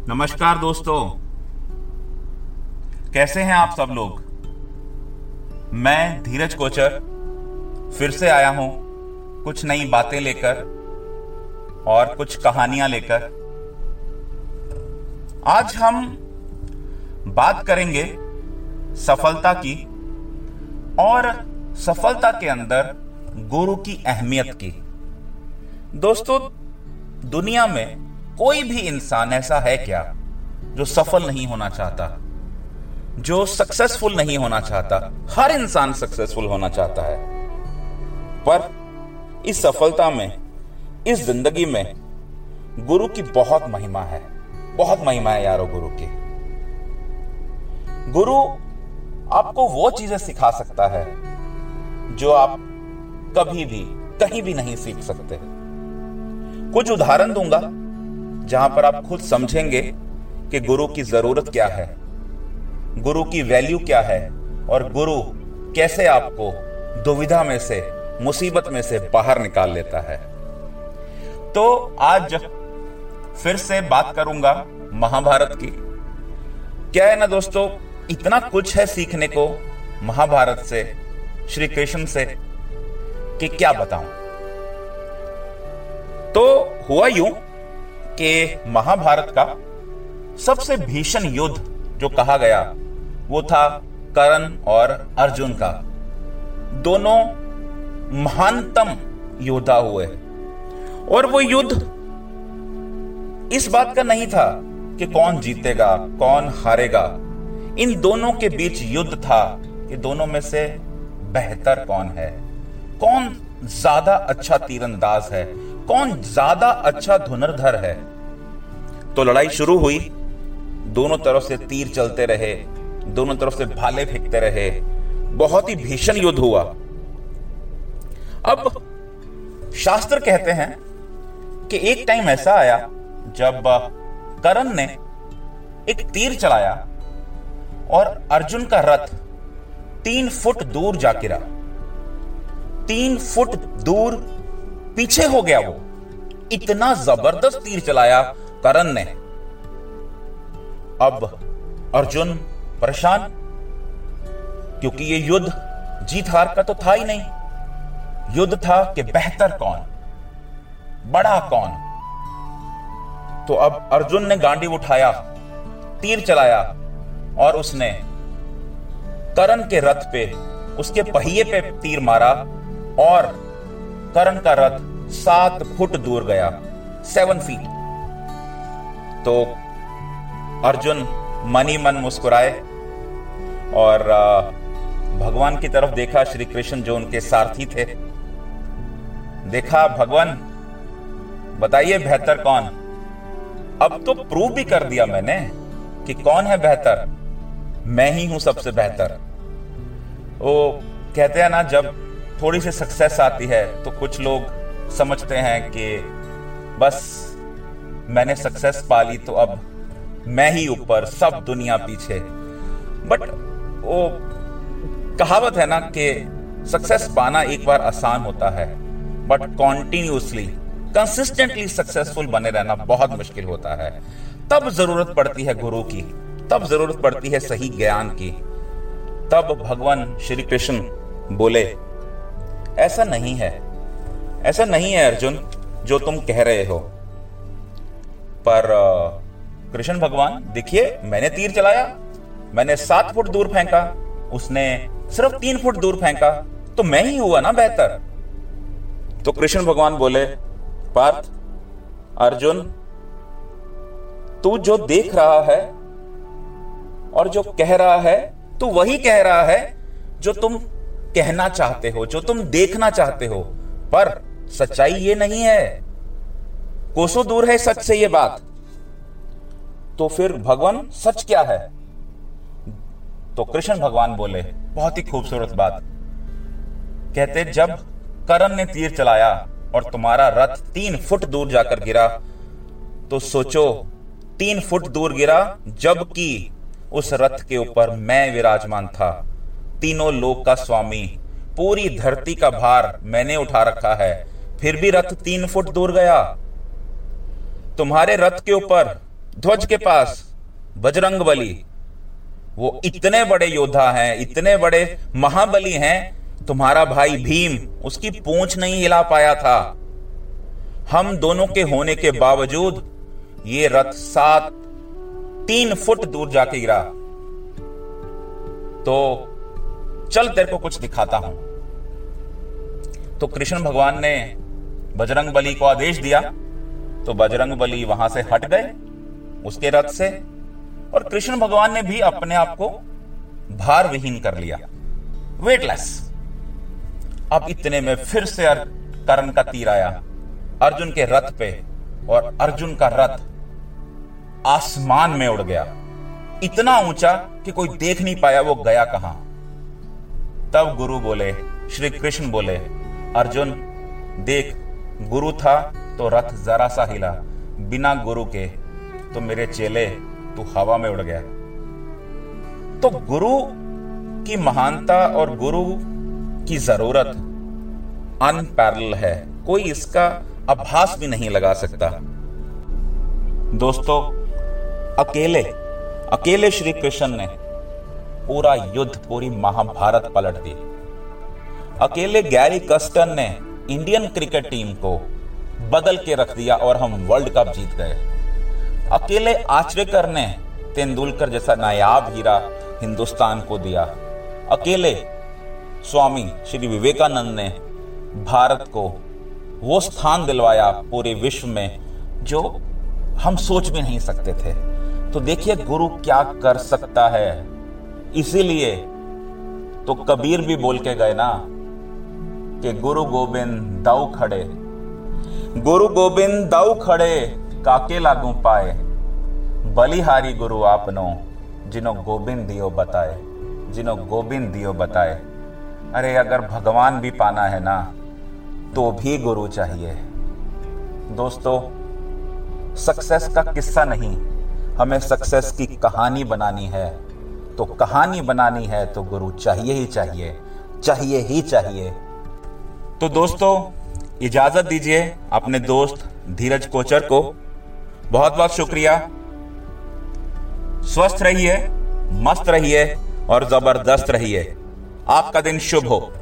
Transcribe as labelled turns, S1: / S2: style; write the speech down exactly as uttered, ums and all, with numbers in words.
S1: नमस्कार दोस्तों, कैसे हैं आप सब लोग। मैं धीरज कोचर फिर से आया हूं कुछ नई बातें लेकर और कुछ कहानियां लेकर। आज हम बात करेंगे सफलता की और सफलता के अंदर गुरु की अहमियत की। दोस्तों, दुनिया में कोई भी इंसान ऐसा है क्या जो सफल नहीं होना चाहता, जो सक्सेसफुल नहीं होना चाहता। हर इंसान सक्सेसफुल होना चाहता है, पर इस सफलता में, इस जिंदगी में गुरु की बहुत महिमा है। बहुत महिमा है यारो गुरु की। गुरु आपको वो चीजें सिखा सकता है जो आप कभी भी कहीं भी नहीं सीख सकते। कुछ उदाहरण दूंगा जहां पर आप खुद समझेंगे कि गुरु की जरूरत क्या है, गुरु की वैल्यू क्या है और गुरु कैसे आपको दुविधा में से, मुसीबत में से बाहर निकाल लेता है। तो आज फिर से बात करूंगा महाभारत की। क्या है ना दोस्तों, इतना कुछ है सीखने को महाभारत से, श्री कृष्ण से, कि क्या बताऊं। तो हुआ यूं कि महाभारत का सबसे भीषण युद्ध जो कहा गया वो था कर्ण और अर्जुन का। दोनों महानतम योद्धा हुए और वो युद्ध इस बात का नहीं था कि कौन जीतेगा कौन हारेगा। इन दोनों के बीच युद्ध था कि दोनों में से बेहतर कौन है, कौन ज्यादा अच्छा तीरंदाज है, कौन ज्यादा अच्छा धनुर्धर है। तो लड़ाई शुरू हुई, दोनों तरफ से तीर चलते रहे, दोनों तरफ से भाले फेंकते रहे, बहुत ही भीषण युद्ध हुआ। अब शास्त्र कहते हैं कि एक टाइम ऐसा आया जब कर्ण ने एक तीर चलाया और अर्जुन का रथ तीन फुट दूर जा गिरा। तीन फुट दूर पीछे हो गया। वो इतना जबरदस्त तीर चलाया कर्ण ने। अब अर्जुन परेशान, क्योंकि ये युद्ध जीत हार का तो था ही नहीं। युद्ध था कि बेहतर कौन, बड़ा कौन। तो अब अर्जुन ने गांडी उठाया, तीर चलाया और उसने कर्ण के रथ पे, उसके पहिए पे तीर मारा और कर्ण का रथ सात फुट दूर गया, सेवन फीट। तो अर्जुन मन ही मन मुस्कुराए और भगवान की तरफ देखा, श्री कृष्ण जो उनके सारथी थे। देखा, भगवान बताइए बेहतर कौन। अब तो प्रूव भी कर दिया मैंने कि कौन है बेहतर, मैं ही हूं सबसे बेहतर। वो कहते हैं ना, जब थोड़ी सी सक्सेस आती है तो कुछ लोग समझते हैं कि बस मैंने सक्सेस पा ली तो अब मैं ही ऊपर, सब दुनिया पीछे। बट वो कहावत है ना कि सक्सेस पाना एक बार आसान होता है, बट कॉन्टिन्यूसली, कंसिस्टेंटली सक्सेसफुल बने रहना बहुत मुश्किल होता है। तब जरूरत पड़ती है गुरु की, तब जरूरत पड़ती है सही ज्ञान की। तब भगवान श्री कृष्ण बोले, ऐसा नहीं है, ऐसा नहीं है अर्जुन जो तुम कह रहे हो। पर कृष्ण भगवान, देखिए मैंने तीर चलाया, मैंने सात फुट दूर फेंका, उसने सिर्फ तीन फुट दूर फेंका, तो मैं ही हुआ ना बेहतर। तो कृष्ण भगवान बोले, पार्थ, अर्जुन, तू जो देख रहा है और जो कह रहा है, तू वही कह रहा है जो तुम कहना चाहते हो, जो तुम देखना चाहते हो, पर सच्चाई ये नहीं है। कोसों दूर है सच से ये बात। तो फिर भगवान सच क्या है? तो कृष्ण भगवान बोले, बहुत ही खूबसूरत बात कहते, जब कर्ण ने तीर चलाया और तुम्हारा रथ तीन फुट दूर जाकर गिरा, तो सोचो तीन फुट दूर गिरा, जबकि उस रथ के ऊपर मैं विराजमान था, तीनों लोक का स्वामी, पूरी धरती का भार मैंने उठा रखा है, फिर भी रथ तीन फुट दूर गया। तुम्हारे रथ के ऊपर ध्वज के पास बजरंगबली, वो इतने बड़े योद्धा हैं, इतने बड़े महाबली हैं, तुम्हारा भाई भीम उसकी पूंछ नहीं हिला पाया था। हम दोनों के होने के बावजूद ये रथ सात तीन फुट दूर जाके गिरा। तो चल तेरे को कुछ दिखाता हूं। तो कृष्ण भगवान ने बजरंगबली को आदेश दिया, तो बजरंगबली वहां से हट गए उसके रथ से, और कृष्ण भगवान ने भी अपने आप को भार विहीन कर लिया, वेटलेस। अब इतने में फिर से कर्ण का तीर आया अर्जुन के रथ पे, और अर्जुन का रथ आसमान में उड़ गया, इतना ऊंचा कि कोई देख नहीं पाया वो गया कहां। तब गुरु बोले, श्री कृष्ण बोले, अर्जुन देख, गुरु था तो रथ जरा सा हिला, बिना गुरु के तो मेरे चेले तू हवा में उड़ गया। तो गुरु की महानता और गुरु की जरूरत अनपैरेलल है, कोई इसका आभास भी नहीं लगा सकता। दोस्तों, अकेले अकेले श्री कृष्ण ने पूरा युद्ध, पूरी महाभारत पलट दी। अकेले गैरी कस्टन ने इंडियन क्रिकेट टीम को बदल के रख दिया और हम वर्ल्ड कप जीत गए। अकेले आचरेकर ने तेंदुलकर जैसा नायाब हीरा हिंदुस्तान को दिया। अकेले स्वामी श्री विवेकानंद ने भारत को वो स्थान दिलवाया पूरे विश्व में जो हम सोच भी नहीं सकते थे। तो देखिए गुरु क्या कर सकता है। इसीलिए तो कबीर भी बोल के गए ना कि गुरु गोबिंद दाऊ खड़े, गुरु गोबिंद दाऊ खड़े काके लागू पाए, बलिहारी गुरु आपनो जिनो गोबिंद दियो बताए, जिनो गोबिंद दियो बताए। अरे अगर भगवान भी पाना है ना तो भी गुरु चाहिए। दोस्तों, सक्सेस का किस्सा नहीं, हमें सक्सेस की कहानी बनानी है। तो कहानी बनानी है तो गुरु चाहिए ही चाहिए, चाहिए ही चाहिए। तो दोस्तों, इजाजत दीजिए अपने दोस्त धीरज कोचर को। बहुत बहुत शुक्रिया। स्वस्थ रहिए, मस्त रहिए और जबरदस्त रहिए। आपका दिन शुभ हो।